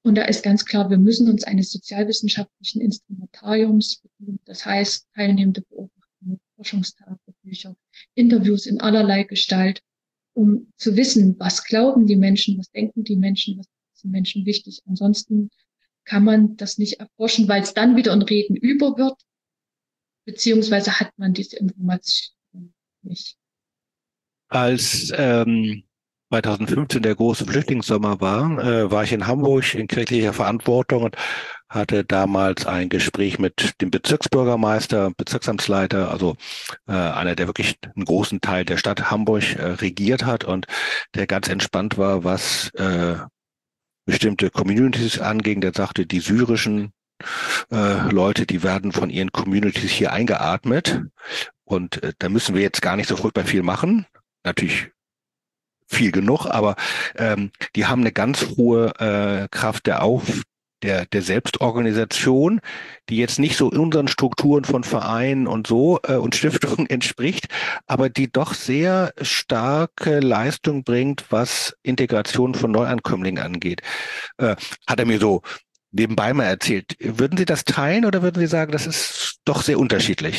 Und da ist ganz klar, wir müssen uns eines sozialwissenschaftlichen Instrumentariums bedienen. Das heißt, teilnehmende Beobachtungen, Forschungstagebücher, Interviews in allerlei Gestalt, um zu wissen, was glauben die Menschen, was denken die Menschen, was ist den Menschen wichtig. Ansonsten kann man das nicht erforschen, weil es dann wieder ein Reden über wird, beziehungsweise hat man diese Information nicht.
Als 2015 der große Flüchtlingssommer war ich in Hamburg in kirchlicher Verantwortung und hatte damals ein Gespräch mit dem Bezirksbürgermeister, Bezirksamtsleiter, also einer, der wirklich einen großen Teil der Stadt Hamburg regiert hat und der ganz entspannt war, was bestimmte Communities anging. Der sagte, die syrischen Leute, die werden von ihren Communities hier eingeatmet und da müssen wir jetzt gar nicht so furchtbar viel machen. Natürlich viel genug, aber die haben eine ganz hohe Kraft der Selbstorganisation, die jetzt nicht so unseren Strukturen von Vereinen und so und Stiftungen entspricht, aber die doch sehr starke Leistung bringt, was Integration von Neuankömmlingen angeht. Hat er mir so nebenbei mal erzählt. Würden Sie das teilen oder würden Sie sagen, das ist doch sehr unterschiedlich?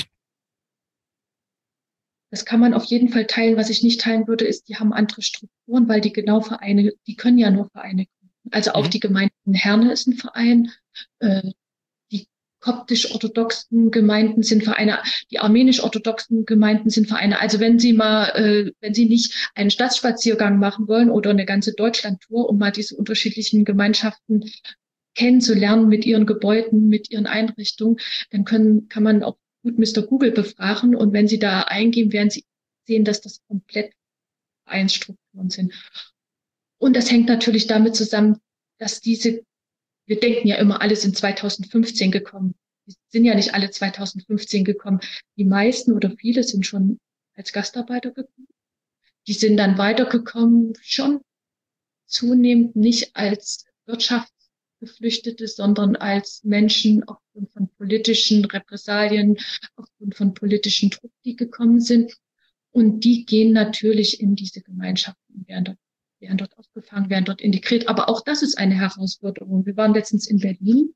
Das kann man auf jeden Fall teilen. Was ich nicht teilen würde, ist, die haben andere Strukturen, weil die genau Vereine, die können ja nur Vereine gründen. Also auch die Gemeinde in Herne ist ein Verein, die koptisch-orthodoxen Gemeinden sind Vereine, die armenisch-orthodoxen Gemeinden sind Vereine. Also wenn Sie nicht einen Stadtspaziergang machen wollen oder eine ganze Deutschlandtour, um mal diese unterschiedlichen Gemeinschaften kennenzulernen mit ihren Gebäuden, mit ihren Einrichtungen, dann kann man auch gut Mr. Google befragen und wenn Sie da eingeben, werden Sie sehen, dass das komplett Vereinsstrukturen sind. Und das hängt natürlich damit zusammen, dass wir denken ja immer, alle sind 2015 gekommen. Die sind ja nicht alle 2015 gekommen. Die meisten oder viele sind schon als Gastarbeiter gekommen. Die sind dann weitergekommen, schon zunehmend nicht als Wirtschaftsgeflüchtete, sondern als Menschen aufgrund von politischen Repressalien, aufgrund von politischen Druck, die gekommen sind. Und die gehen natürlich in diese Gemeinschaften, werden dort aufgefangen, werden dort integriert. Aber auch das ist eine Herausforderung. Wir waren letztens in Berlin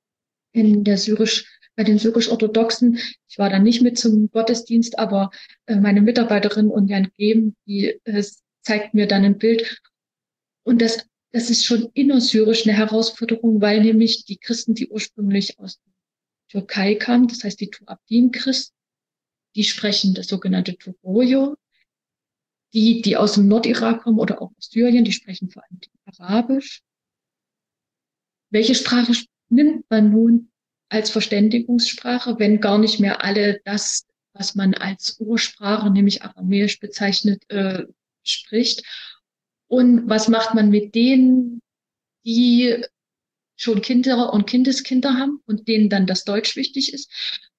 bei den syrisch-orthodoxen. Ich war da nicht mit zum Gottesdienst, aber meine Mitarbeiterin und Jan Gehm, die zeigt mir dann ein Bild. Und das ist schon innersyrisch eine Herausforderung, weil nämlich die Christen, die ursprünglich aus der Türkei kamen, das heißt die Tuabdin-Christen, die sprechen das sogenannte Turoyo. Die aus dem Nordirak kommen oder auch aus Syrien, die sprechen vor allem Arabisch. Welche Sprache nimmt man nun als Verständigungssprache, wenn gar nicht mehr alle das, was man als Ursprache, nämlich Aramäisch bezeichnet, spricht? Und was macht man mit denen, die schon Kinder und Kindeskinder haben und denen dann das Deutsch wichtig ist?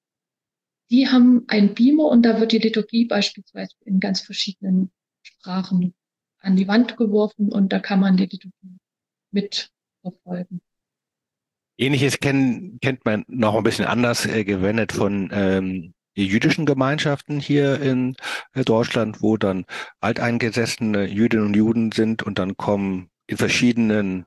Die haben einen Beamer und da wird die Liturgie beispielsweise in ganz verschiedenen Sprachen an die Wand geworfen und da kann man die Liturgie mitverfolgen.
Ähnliches kennt man noch ein bisschen anders gewendet von jüdischen Gemeinschaften hier in Deutschland, wo dann alteingesessene Jüdinnen und Juden sind und dann kommen in verschiedenen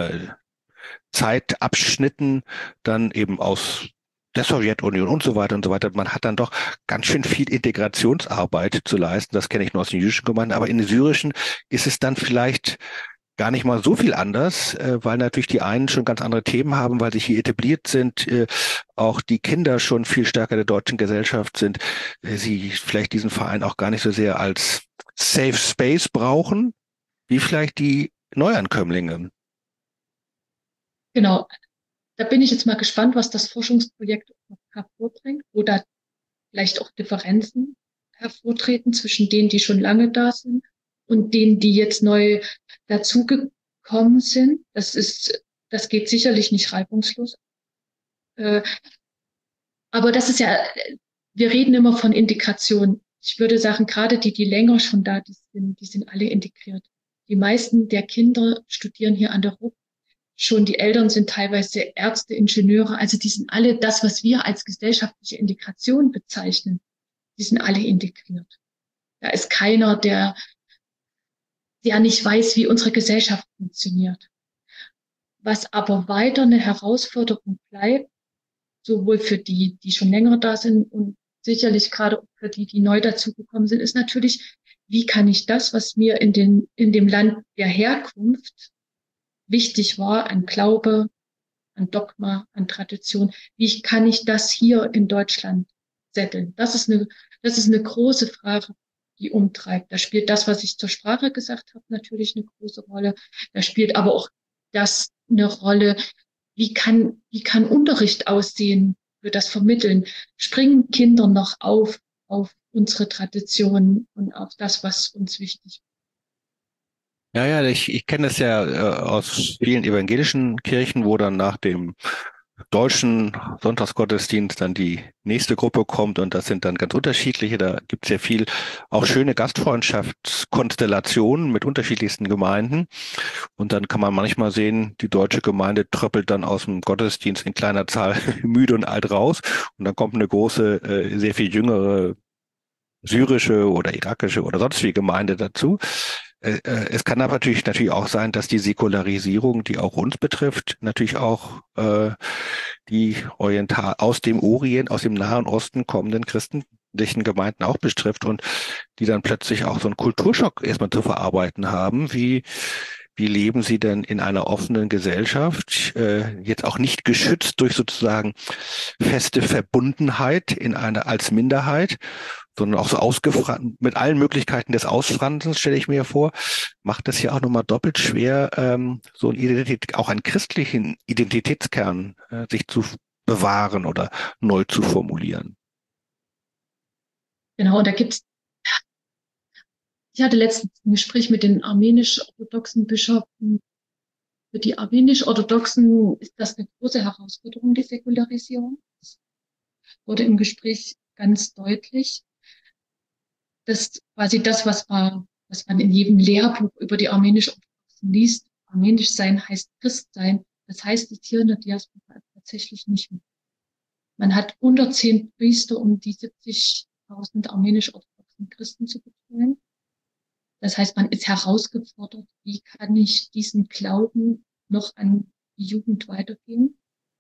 Zeitabschnitten dann eben aus der Sowjetunion und so weiter und so weiter. Man hat dann doch ganz schön viel Integrationsarbeit zu leisten. Das kenne ich nur aus den jüdischen Gemeinden. Aber in den syrischen ist es dann vielleicht gar nicht mal so viel anders, weil natürlich die einen schon ganz andere Themen haben, weil sie hier etabliert sind, auch die Kinder schon viel stärker der deutschen Gesellschaft sind, sie vielleicht diesen Verein auch gar nicht so sehr als Safe Space brauchen, wie vielleicht die Neuankömmlinge.
Genau. Da bin ich jetzt mal gespannt, was das Forschungsprojekt hervorbringt, wo da vielleicht auch Differenzen hervortreten zwischen denen, die schon lange da sind und denen, die jetzt neu dazugekommen sind. Das geht sicherlich nicht reibungslos. Aber das ist ja, wir reden immer von Integration. Ich würde sagen, gerade die länger schon da die sind alle integriert. Die meisten der Kinder studieren hier an der RUB. Schon die Eltern sind teilweise Ärzte, Ingenieure. Also die sind alle das, was wir als gesellschaftliche Integration bezeichnen. Die sind alle integriert. Da ist keiner, der nicht weiß, wie unsere Gesellschaft funktioniert. Was aber weiter eine Herausforderung bleibt, sowohl für die, die schon länger da sind und sicherlich gerade auch für die, die neu dazugekommen sind, ist natürlich, wie kann ich das, was mir in dem Land der Herkunft wichtig war, an Glaube, an Dogma, an Tradition, wie kann ich das hier in Deutschland setteln? Das ist eine große Frage, die umtreibt. Da spielt das, was ich zur Sprache gesagt habe, natürlich eine große Rolle. Da spielt aber auch das eine Rolle, wie kann Unterricht aussehen für das Vermitteln? Springen Kinder noch auf unsere Traditionen und auf das, was uns wichtig ist?
Ja, ja, ich kenne es ja aus vielen evangelischen Kirchen, wo dann nach dem deutschen Sonntagsgottesdienst dann die nächste Gruppe kommt und das sind dann ganz unterschiedliche. Da gibt es ja viel auch schöne Gastfreundschaftskonstellationen mit unterschiedlichsten Gemeinden. Und dann kann man manchmal sehen, die deutsche Gemeinde tröppelt dann aus dem Gottesdienst in kleiner Zahl müde und alt raus. Und dann kommt eine große, sehr viel jüngere syrische oder irakische oder sonst wie Gemeinde dazu. Es kann aber natürlich auch sein, dass die Säkularisierung, die auch uns betrifft, natürlich auch die aus dem Orient, aus dem Nahen Osten kommenden christlichen Gemeinden auch betrifft und die dann plötzlich auch so einen Kulturschock erstmal zu verarbeiten haben. Wie leben sie denn in einer offenen Gesellschaft, jetzt auch nicht geschützt durch sozusagen feste Verbundenheit als Minderheit, sondern auch so ausgefranst, mit allen Möglichkeiten des Ausfranzens, stelle ich mir vor, macht es ja auch nochmal doppelt schwer, so auch einen christlichen Identitätskern sich zu bewahren oder neu zu formulieren.
Genau, und ich hatte letztens ein Gespräch mit den armenisch-orthodoxen Bischöfen. Für die armenisch-orthodoxen ist das eine große Herausforderung, die Säkularisierung. Das wurde im Gespräch ganz deutlich, dass quasi das, was man in jedem Lehrbuch über die armenisch-orthodoxen liest, armenisch sein heißt Christ sein. Das heißt es hier in der Diaspora tatsächlich nicht mehr. Man hat 110 Priester, um die 70.000 armenisch-orthodoxen Christen zu betreuen. Das heißt, man ist herausgefordert, wie kann ich diesen Glauben noch an die Jugend weitergeben?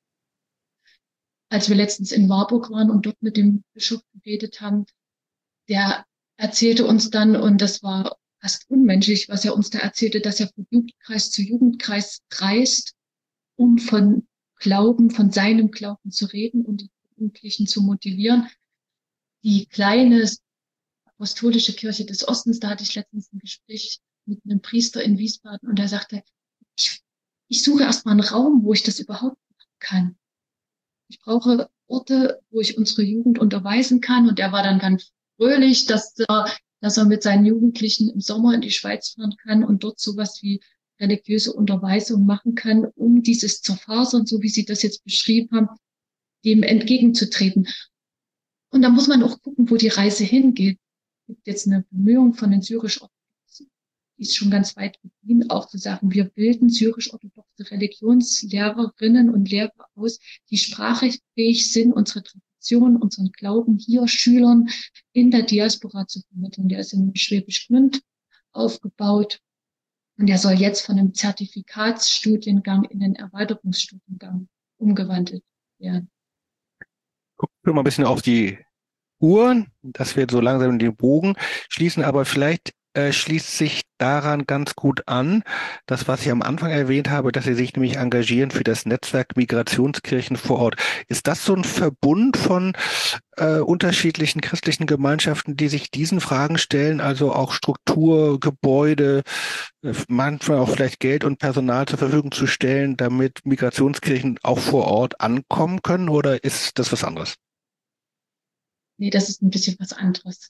Als wir letztens in Warburg waren und dort mit dem Bischof geredet haben, der erzählte uns dann, und das war fast unmenschlich, was er uns da erzählte, dass er von Jugendkreis zu Jugendkreis reist, um von seinem Glauben zu reden und die Jugendlichen zu motivieren. Die kleine apostolische Kirche des Ostens, da hatte ich letztens ein Gespräch mit einem Priester in Wiesbaden und er sagte, ich suche erstmal einen Raum, wo ich das überhaupt machen kann. Ich brauche Orte, wo ich unsere Jugend unterweisen kann. Und er war dann ganz fröhlich, dass er mit seinen Jugendlichen im Sommer in die Schweiz fahren kann und dort sowas wie religiöse Unterweisung machen kann, um dieses Zerfasern, so wie Sie das jetzt beschrieben haben, dem entgegenzutreten. Und da muss man auch gucken, wo die Reise hingeht. Es gibt jetzt eine Bemühung von den syrisch-orthodoxen, die ist schon ganz weit gediehen, auch zu sagen, wir bilden syrisch-orthodoxe Religionslehrerinnen und Lehrer aus, die sprachfähig sind, unsere Tradition, unseren Glauben hier Schülern in der Diaspora zu vermitteln. Der ist in Schwäbisch Gmünd aufgebaut und der soll jetzt von einem Zertifikatsstudiengang in den Erweiterungsstudiengang umgewandelt werden.
Gucken wir mal ein bisschen auf die Uhr, dass wir so langsam den Bogen schließen, aber vielleicht schließt sich daran ganz gut an, das, was ich am Anfang erwähnt habe, dass Sie sich nämlich engagieren für das Netzwerk Migrationskirchen vor Ort. Ist das so ein Verbund von unterschiedlichen christlichen Gemeinschaften, die sich diesen Fragen stellen, also auch Struktur, Gebäude, manchmal auch vielleicht Geld und Personal zur Verfügung zu stellen, damit Migrationskirchen auch vor Ort ankommen können, oder ist das was anderes?
Nee, das ist ein bisschen was anderes.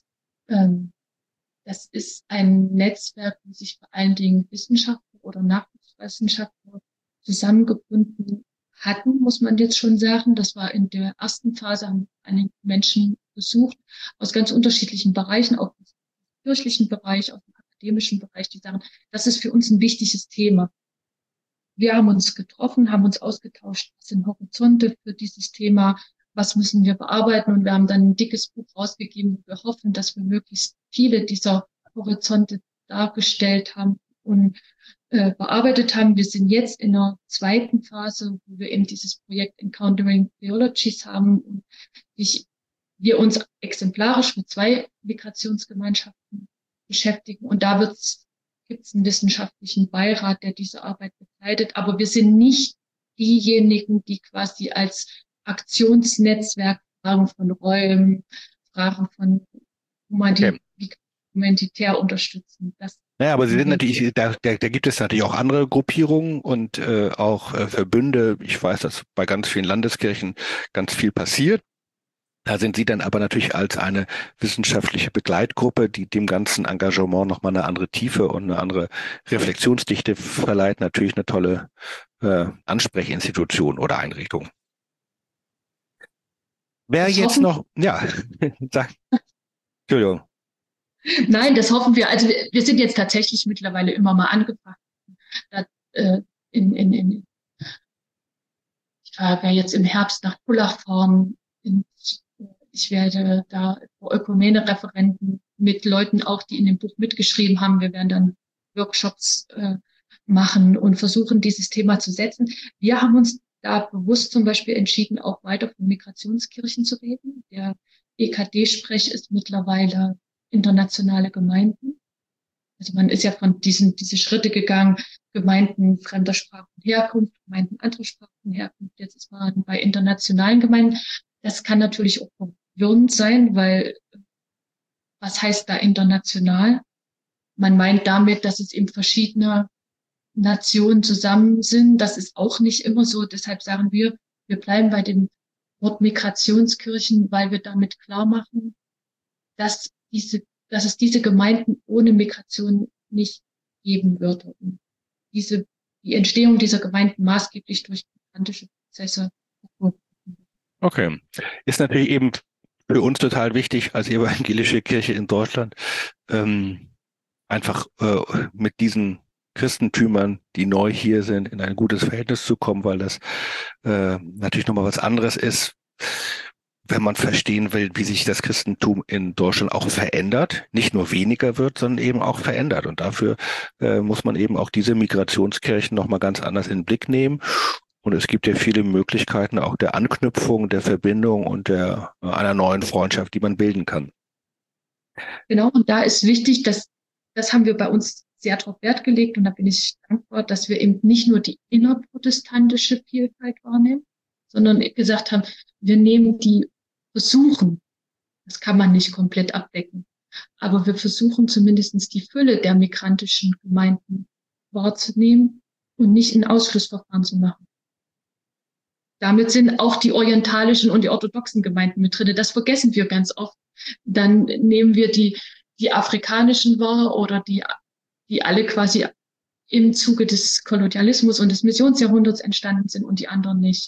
Das ist ein Netzwerk, wo sich vor allen Dingen Wissenschaftler oder Nachwuchswissenschaftler zusammengebunden hatten, muss man jetzt schon sagen. Das war in der ersten Phase, haben einige Menschen besucht aus ganz unterschiedlichen Bereichen, auch aus dem kirchlichen Bereich, aus dem akademischen Bereich, die sagen, das ist für uns ein wichtiges Thema. Wir haben uns getroffen, haben uns ausgetauscht, was sind Horizonte für dieses Thema, was müssen wir bearbeiten, und wir haben dann ein dickes Buch rausgegeben, wo wir hoffen, dass wir möglichst viele dieser Horizonte dargestellt haben und bearbeitet haben. Wir sind jetzt in einer zweiten Phase, wo wir eben dieses Projekt Encountering Theologies haben und wir uns exemplarisch mit 2 Migrationsgemeinschaften beschäftigen. Und da gibt es einen wissenschaftlichen Beirat, der diese Arbeit begleitet. Aber wir sind nicht diejenigen, die quasi als Aktionsnetzwerk Fragen von Räumen, Fragen von humanitär unterstützen.
Naja, aber Sie sind natürlich, da gibt es natürlich auch andere Gruppierungen und auch Verbünde. Ich weiß, dass bei ganz vielen Landeskirchen ganz viel passiert. Da sind Sie dann aber natürlich als eine wissenschaftliche Begleitgruppe, die dem ganzen Engagement nochmal eine andere Tiefe und eine andere Reflexionsdichte verleiht, natürlich eine tolle Ansprechinstitution oder Einrichtung. Wer
Das
jetzt
hoffen-
noch, ja, sag, Entschuldigung.
Nein, das hoffen wir. Also wir sind jetzt tatsächlich mittlerweile immer mal angefragt. Ich werde jetzt im Herbst nach Pullach fahren. Ich werde da Ökumene-Referenten mit Leuten auch, die in dem Buch mitgeschrieben haben. Wir werden dann Workshops machen und versuchen, dieses Thema zu setzen. Wir haben uns da bewusst zum Beispiel entschieden, auch weiter von Migrationskirchen zu reden. Der EKD-Sprech ist mittlerweile internationale Gemeinden. Also man ist ja von diese Schritte gegangen, Gemeinden fremder Sprachenherkunft, Gemeinden anderer Sprachenherkunft. Jetzt ist man bei internationalen Gemeinden. Das kann natürlich auch verwirrend sein, weil was heißt da international? Man meint damit, dass es eben verschiedene Nationen zusammen sind. Das ist auch nicht immer so. Deshalb sagen wir bleiben bei dem Wort Migrationskirchen, weil wir damit klar machen, dass es diese Gemeinden ohne Migration nicht geben würde. Und die Entstehung dieser Gemeinden maßgeblich durch migrantische Prozesse.
Okay. Ist natürlich eben für uns total wichtig als evangelische Kirche in Deutschland, einfach mit diesen Christentümern, die neu hier sind, in ein gutes Verhältnis zu kommen, weil das natürlich nochmal was anderes ist, wenn man verstehen will, wie sich das Christentum in Deutschland auch verändert, nicht nur weniger wird, sondern eben auch verändert. Und dafür muss man eben auch diese Migrationskirchen nochmal ganz anders in den Blick nehmen. Und es gibt ja viele Möglichkeiten auch der Anknüpfung, der Verbindung und einer neuen Freundschaft, die man bilden kann.
Genau, und da ist wichtig, das haben wir bei uns sehr darauf Wert gelegt und da bin ich dankbar, dass wir eben nicht nur die innerprotestantische Vielfalt wahrnehmen, sondern gesagt haben, wir nehmen versuchen, das kann man nicht komplett abdecken, aber wir versuchen zumindest die Fülle der migrantischen Gemeinden wahrzunehmen und nicht ein Ausschlussverfahren zu machen. Damit sind auch die orientalischen und die orthodoxen Gemeinden mit drin. Das vergessen wir ganz oft. Dann nehmen wir die afrikanischen wahr oder die alle quasi im Zuge des Kolonialismus und des Missionsjahrhunderts entstanden sind und die anderen nicht.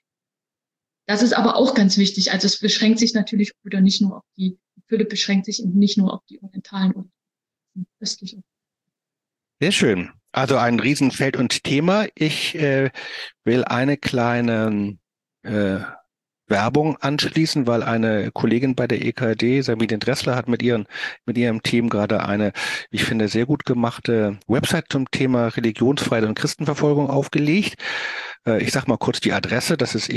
Das ist aber auch ganz wichtig. Also es beschränkt sich natürlich wieder nicht nur auf die Fülle beschränkt sich nicht nur auf die orientalen und östlichen.
Sehr schön. Also ein Riesenfeld und Thema. Ich will eine kleine Werbung anschließen, weil eine Kollegin bei der EKD, Sabine Dressler, hat mit ihrem Team gerade eine, ich finde, sehr gut gemachte Website zum Thema Religionsfreiheit und Christenverfolgung aufgelegt. Ich sage mal kurz die Adresse, das ist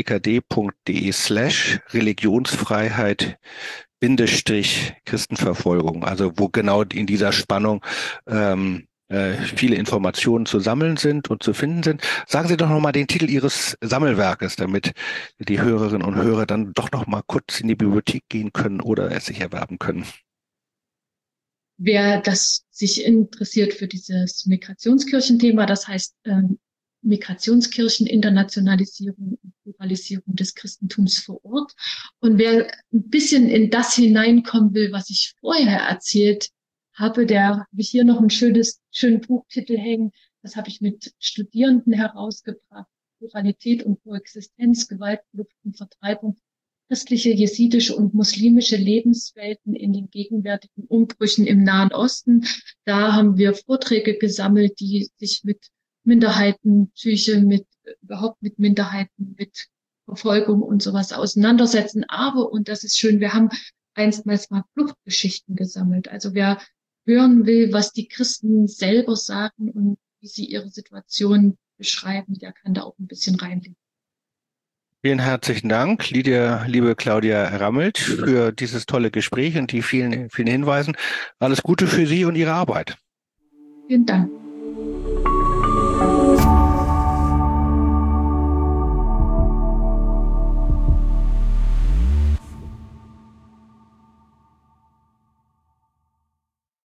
ekd.de/Religionsfreiheit Christenverfolgung, also wo genau in dieser Spannung viele Informationen zu sammeln sind und zu finden sind. Sagen Sie doch nochmal den Titel Ihres Sammelwerkes, damit die Hörerinnen und Hörer dann doch nochmal kurz in die Bibliothek gehen können oder es sich erwerben können.
Wer sich interessiert für dieses Migrationskirchenthema, das heißt Migrationskirchen, Internationalisierung und Pluralisierung des Christentums vor Ort. Und wer ein bisschen in das hineinkommen will, was ich vorher erzählt habe, habe ich hier noch einen schönen Buchtitel hängen. Das habe ich mit Studierenden herausgebracht. Pluralität und Koexistenz, Gewalt, Flucht und Vertreibung, christliche, jesidische und muslimische Lebenswelten in den gegenwärtigen Umbrüchen im Nahen Osten. Da haben wir Vorträge gesammelt, die sich mit Minderheitenpsyche, überhaupt mit Minderheiten, mit Verfolgung und sowas auseinandersetzen. Aber, und das ist schön, wir haben einstmals mal Fluchtgeschichten gesammelt. Also wer hören will, was die Christen selber sagen und wie Sie Ihre Situation beschreiben, der kann da auch ein bisschen reinlegen.
Vielen herzlichen Dank, liebe Claudia Rammelt, für dieses tolle Gespräch und die vielen, vielen Hinweisen. Alles Gute für Sie und Ihre Arbeit.
Vielen Dank.